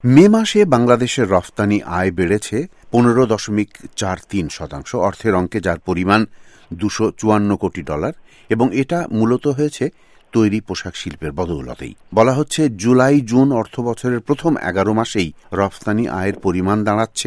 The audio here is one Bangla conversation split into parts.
মে মাসে বাংলাদেশের রফতানি আয় বেড়েছে 15.43%, অর্থের অঙ্কে, যার পরিমাণ $254 কোটি, এবং এটা মূলত হয়েছে তৈরি পোশাক শিল্পের বদৌলতেই। বলা হচ্ছে জুলাই জুন অর্থ বছরের প্রথম 11 মাসেই রফতানি আয়ের পরিমাণ দাঁড়াচ্ছে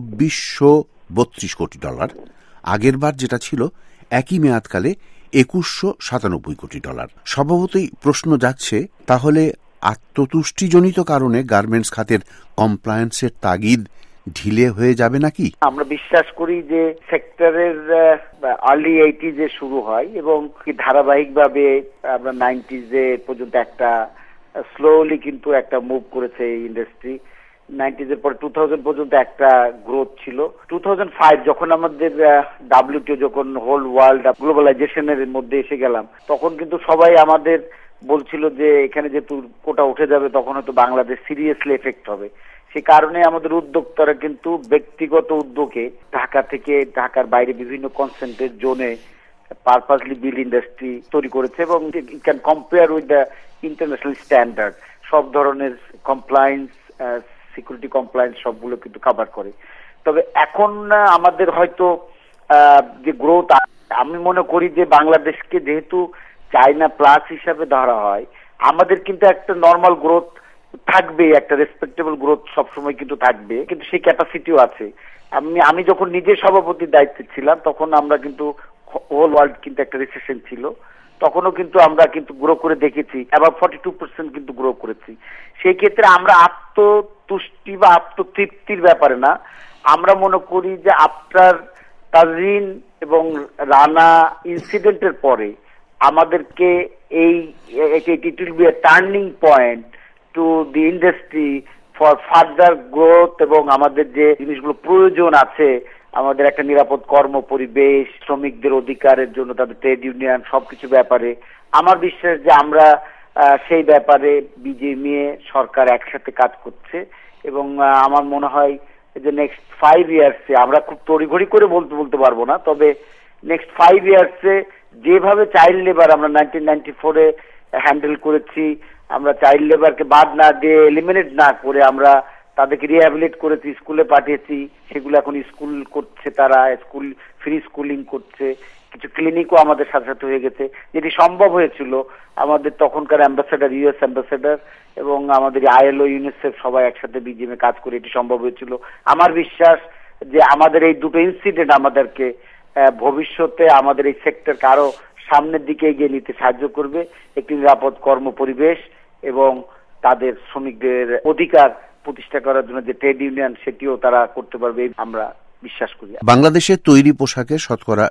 $2432 কোটি। আগের বার যেটা ছিল একই মেয়াদকালে $2197 কোটি। স্বভাবতই প্রশ্ন যাচ্ছে, তাহলে আত্মতুষ্টিজনিত কারণে গার্মেন্টস খাতের কমপ্লায়েন্সের তাগিদ ঢিলে হয়ে যাবে নাকি? আমরা বিশ্বাস করি যে সেক্টরের আর্লি 80s শুরু হয় এবং ধারাবাহিকভাবে আমরা 90s পর্যন্ত একটা স্লোলি কিন্তু একটা মুভ করেছে এই ইন্ডাস্ট্রি। 90s এর পরে 2000 পর্যন্ত একটা গ্রোথ ছিল। 2005 যখন আমাদের WTO, যখন হোল ওয়ার্ল্ড গ্লোবালাইজেশনের মধ্যে এসে গেলাম, তখন কিন্তু সবাই আমাদের বলছিল যে এখানে যে কোটা উঠে যাবে তখন হয়তো বাংলাদেশ সিরিয়াসলি এফেক্ট হবে। সে কারণে আমাদের উদ্যোক্তারা কিন্তু ব্যক্তিগত উদ্যোগে ঢাকা থেকে ঢাকার বাইরে বিভিন্ন কনসেন্ট্রেট জোনে পারপাসলি বিল ইন্ডাস্ট্রি তৈরি করেছে এবং it can compare with the international standard. সব ধরনের কমপ্লায়েন্স, সিকিউরিটি কমপ্লায়েন্স সবগুলো কিন্তু কভার করে। তবে এখন আমাদের হয়তো যে গ্রোথ, আমি মনে করি যে বাংলাদেশকে যেহেতু চায়না প্লাস হিসাবে ধরা হয়, আমাদের কিন্তু একটা নর্মাল গ্রোথ থাকবে, একটা রেসপেক্টেবল গ্রোথ সবসময় কিন্তু থাকবে, কিন্তু সেই ক্যাপাসিটিও আছে। আমি যখন নিজে সভাপতির দায়িত্বে ছিলাম তখন আমরা কিন্তু হোল ওয়ার্ল্ড কিন্তু একটা রিসেশন ছিল, তখনও কিন্তু আমরা কিন্তু গ্রো করে দেখেছি, আবার 42% কিন্তু গ্রো করেছি। সেই ক্ষেত্রে আমরা আত্মতুষ্টি বা আত্মতৃপ্তির ব্যাপারে না, আমরা মনে করি যে আফটার তাজরিন এবং রানা ইনসিডেন্টের পরে আমাদেরকে it will be a turning point to the industry for further growth, এবং আমাদের যে জিনিসগুলো প্রয়োজন আছে, আমাদের একটা নিরাপদ কর্ম পরিবেশ, শ্রমিকদের অধিকারের জন্য তাদের ট্রেড ইউনিয়ন, সবকিছু ব্যাপারে আমার বিশ্বাস যে আমরা সেই ব্যাপারে বিজেএমইএ সরকার একসাথে কাজ করছে। এবং আমার মনে হয় যে নেক্সট 5 ইয়ার্সে, আমরা খুব তড়িঘড়ি করে বলতে পারবো না, তবে নেক্সট 5 ইয়ার্সে যেভাবে চাইল্ড লেবার আমরা 1994-এ হ্যান্ডেল করেছি, আমরা চাইল্ড লেবারকে বাদ না দিয়ে, এলিমিনেট না করে আমরা তাদেরকে রিহ্যাবিলিট করেছি, স্কুলে পাঠিয়েছি, সেগুলো এখন স্কুল করছে, তারা স্কুল ফ্রি স্কুলিং করছে, কিছু ক্লিনিকও আমাদের সাথে সাথে হয়ে গেছে, যেটি সম্ভব হয়েছিল আমাদের তখনকার অ্যাম্বাসেডার, ইউএস অ্যাম্বাসেডার এবং আমাদের আইএলও, ইউনিসেফ সবাই একসাথে বিজিএমে কাজ করে এটি সম্ভব হয়েছিল। আমার বিশ্বাস যে আমাদের এই দুটো ইনসিডেন্ট আমাদেরকে ভবিষ্যতে আমাদের এই সেক্টরকে আরো সামনের দিকে এগিয়ে নিতে সাহায্য করবে, একটি নিরাপদ কর্ম পরিবেশ এবং তাদের শ্রমিকদের অধিকার প্রতিষ্ঠা করার জন্য যে ট্রেড ইউনিয়ন, সেটিও তারা করতে পারবে, আমরা বিশ্বাস করি। বাংলাদেশের তৈরি পোশাকের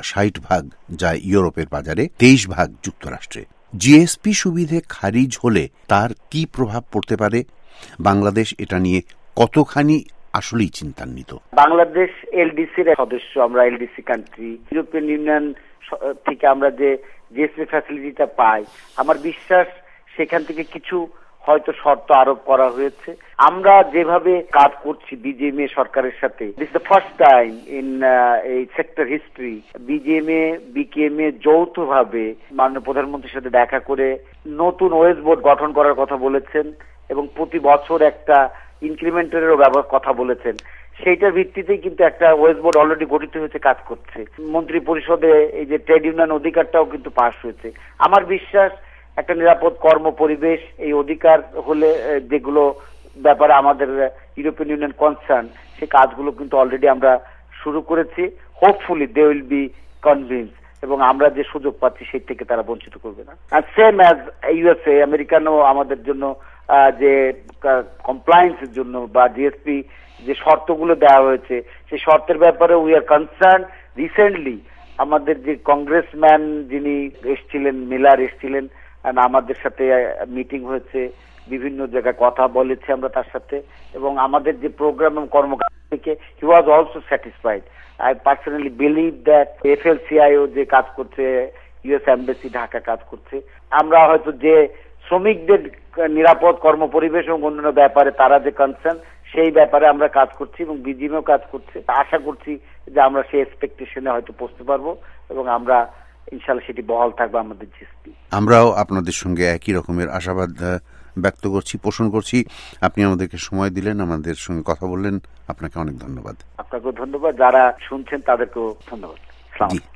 60% যায় ইউরোপের বাজারে, 23% যুক্তরাষ্ট্রে। জিএসপি সুবিধে খারিজ হলে তার কি প্রভাব পড়তে পারে? বাংলাদেশ এটা নিয়ে কতখানি আসলেই চিন্তান্বিত? বাংলাদেশ এলডিসির সদস্য, আমরা এলডিসি কান্ট্রি। ইউরোপিয়ান ইউনিয়ন থেকে আমরা যে জিএসপি ফ্যাসিলিটিটা পাই, আমার বিশ্বাস সেখান থেকে কিছু হয়তো শর্ত আরোপ করা হয়েছে। আমরা যেভাবে কাজ করছি বিজিএমইএ সরকারের সাথে, this the first time in এই সেক্টর হিস্ট্রি, বিজিএমইএ বিকেএমইএ যৌথভাবে মাননীয় প্রধানমন্ত্রীর সাথে দেখা করে নতুন ওয়েজ বোর্ড গঠন করার কথা বলেছেন এবং প্রতি বছর একটা ইনক্রিমেন্টেরও কথা বলেছেন। সেইটার ভিত্তিতেই কিন্তু একটা ওয়েজ বোর্ড অলরেডি গঠিত হয়েছে, কাজ করছে। মন্ত্রী পরিষদে এই যে ট্রেড ইউনিয়ন অধিকারটাও কিন্তু পাস হয়েছে। আমার বিশ্বাস একটা নিরাপদ কর্ম পরিবেশ, এই অধিকার হলে যেগুলো ব্যাপারে আমাদের ইউরোপিয়ান ইউনিয়ন কনসার্ন, সেই কাজগুলো কিন্তু অলরেডি আমরা শুরু করেছি। Hopefully they will be convince, এবং আমরা যে সুযোগ পাচ্ছি সেই থেকে তারা বঞ্চিত করবে না। আর সেম অ্যাজ ইউএসএ, আমেরিকানও আমাদের জন্য যে কমপ্লায়েন্সের জন্য বা জিএসপি যে শর্তগুলো দেওয়া হয়েছে, সেই শর্তের ব্যাপারে উই আর কনসার্ন। রিসেন্টলি আমাদের যে কংগ্রেসম্যান যিনি এসেছিলেন, মিলার এসেছিলেন, আমাদের সাথে মিটিং হয়েছে, বিভিন্ন জায়গায় কথা বলেছে আমরা তার সাথে, এবং আমাদের যে প্রোগ্রাম এবং কর্মকাণ্ড থেকে he was also satisfied. I personally believe that FLCIO যে কাজ করছে, ইউএস এমবাসি ঢাকা কাজ করছে, আমরা হয়তো যে শ্রমিকদের নিরাপদ কর্ম পরিবেশ এবং অন্যান্য ব্যাপারে তারা যে কনসার্ন, সেই ব্যাপারে আমরা কাজ করছি এবং বিজিএমও কাজ করছে। আশা করছি যে আমরা সেই এক্সপেকটেশনে হয়তো পৌঁছতে পারবো এবং আমরা ইনশাআল্লাহ সেটি বহাল থাকবে আমাদের জিএসপি। আমরাও আপনাদের সঙ্গে একই রকমের আশাবাদ ব্যক্ত করছি, পোষণ করছি। আপনি আমাদেরকে সময় দিলেন, আমাদের সঙ্গে কথা বললেন, আপনাকে অনেক ধন্যবাদ। আপনাকেও ধন্যবাদ, যারা শুনছেন তাদেরকেও ধন্যবাদ।